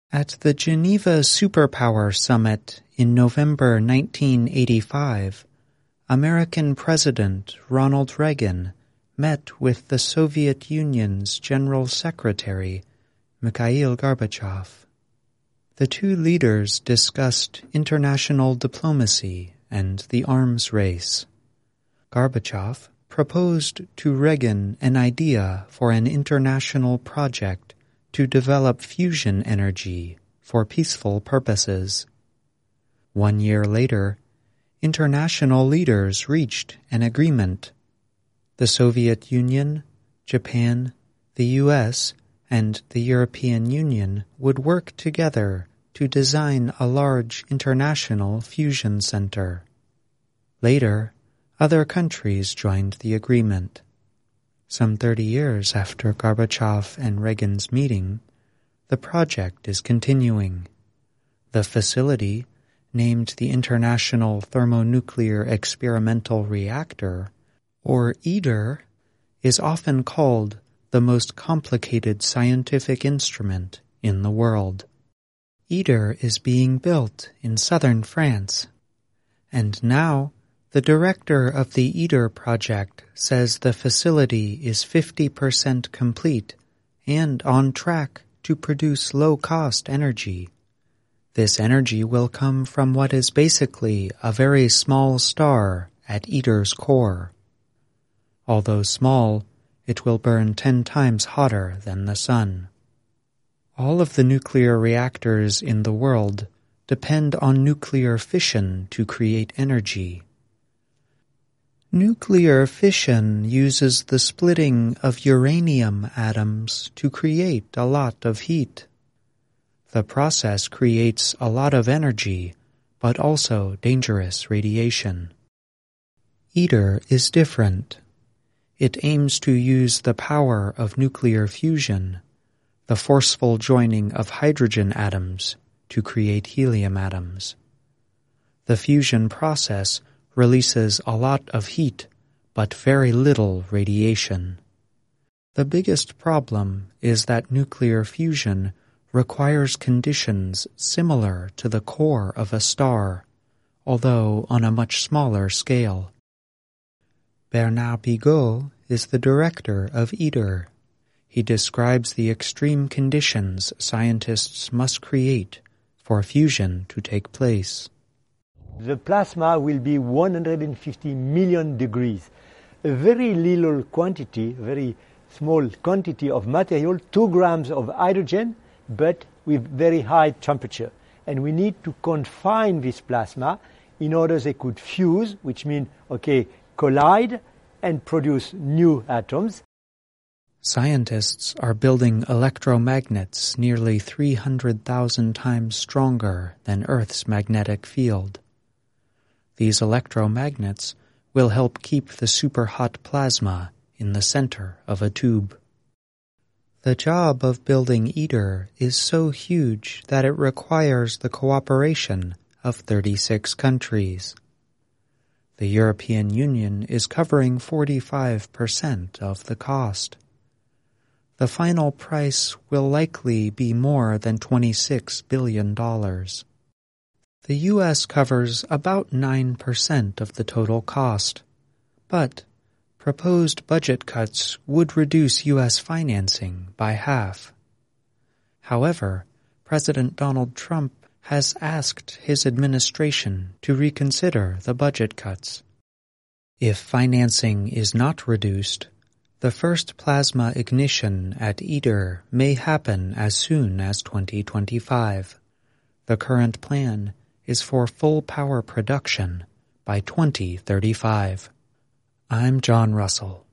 At the Geneva Superpower Summit in November 1985, American President Ronald Reagan met with the Soviet Union's General Secretary, Mikhail Gorbachev. The two leaders discussed international diplomacy and the arms race. Gorbachev proposed to Reagan an idea for an international project to develop fusion energy for peaceful purposes. 1 year later, international leaders reached an agreement. The Soviet Union, Japan, the US, and the European Union would work together to design a large international fusion center. Later, other countries joined the agreement. Some 30 years after Gorbachev and Reagan's meeting, the project is continuing. The facility, named the International Thermonuclear Experimental Reactor, or ITER, is often called the most complicated scientific instrument in the world. ITER is being built in southern France, and now the director of the ITER project says the facility is 50% complete and on track to produce low-cost energy. This energy will come from what is basically a very small star at ITER's core. Although small, it will burn 10 times hotter than the sun. All of the nuclear reactors in the world depend on nuclear fission to create energy. Nuclear fission uses the splitting of uranium atoms to create a lot of heat. The process creates a lot of energy, but also dangerous radiation. ITER is different. It aims to use the power of nuclear fusion, the forceful joining of hydrogen atoms, to create helium atoms. The fusion process releases a lot of heat, but very little radiation. The biggest problem is that nuclear fusion requires conditions similar to the core of a star, although on a much smaller scale. Bernard Bigot is the director of ITER. He describes the extreme conditions scientists must create for fusion to take place. The plasma will be 150 million degrees. A very little quantity, very small quantity of material, 2 grams of hydrogen, but with very high temperature. And we need to confine this plasma in order they could fuse, which means, collide and produce new atoms. Scientists are building electromagnets nearly 300,000 times stronger than Earth's magnetic field. These electromagnets will help keep the superhot plasma in the center of a tube. The job of building ITER is so huge that it requires the cooperation of 36 countries. The European Union is covering 45% of the cost. The final price will likely be more than $26 billion. The U.S. covers about 9% of the total cost, but proposed budget cuts would reduce U.S. financing by half. However, President Donald Trump has asked his administration to reconsider the budget cuts. If financing is not reduced, the first plasma ignition at ITER may happen as soon as 2025. The current plan is for full power production by 2035. I'm John Russell.